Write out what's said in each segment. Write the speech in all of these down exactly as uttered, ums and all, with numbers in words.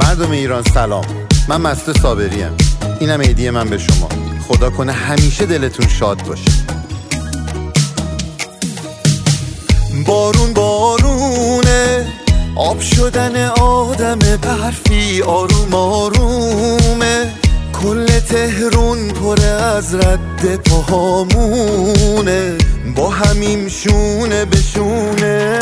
مردم ایران سلام، من مسعود صابری ام. اینم هدیه من به شما. خدا کنه همیشه دلتون شاد باشه. بارون بارونه، آب شدن آدم برفی آروم آرومه. کل تهرون پر از رد پاهامونه، با همیم شونه به شونه.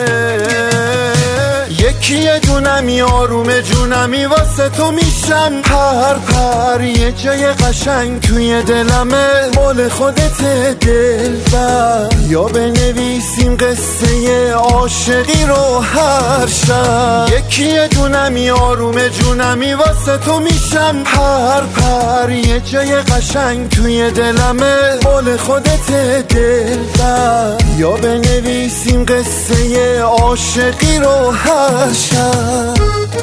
یکی دونمی آروم جونمی واسه تو میشم پر پر. یه جای قشنگ توی دلمه مال خودت دلبر. یا بنویسیم قصه عاشقی رو هر شب. یکی دونمی آروم جونمی واسه تو میشم پر پر. یه جای قشنگ توی دلمه مال خودت دلبر. یا بنویسیم قصه عاشقی رو هر شب.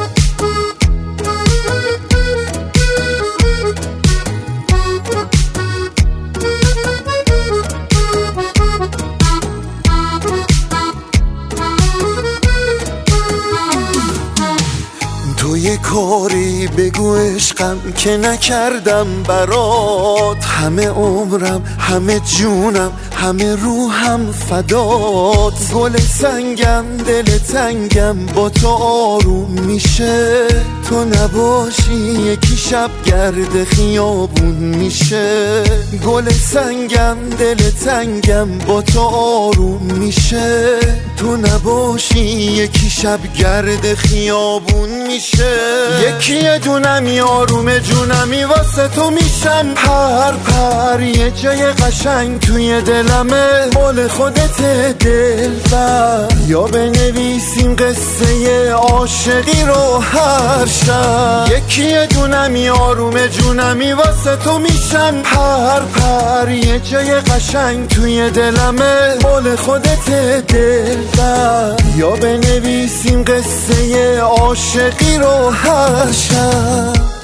تو یه کاری بگو عشقم که نکردم برات. همه عمرم، همه جونم، همه روحم فدات. گل سنگم، دل تنگم با تو آروم میشه. تو نباشی یکی شب گرد خیابون میشه. گل سنگم، دل تنگم با تو آروم میشه. تو نباشی یکی شب گرد خیابون میشه. یکی دونمی آروم جونمی واسه تو میشم پر پر. یه جای قشنگ توی دلمه مال خودت دلبر. یا بنویسیم قصه عاشقی رو هر شب. یکی دونمی آروم جونمی واسه تو میشم پر پر. یه جای قشنگ توی دلمه مال خودت دلبر. یا بنویسیم قصه عاشقی رو هر شب.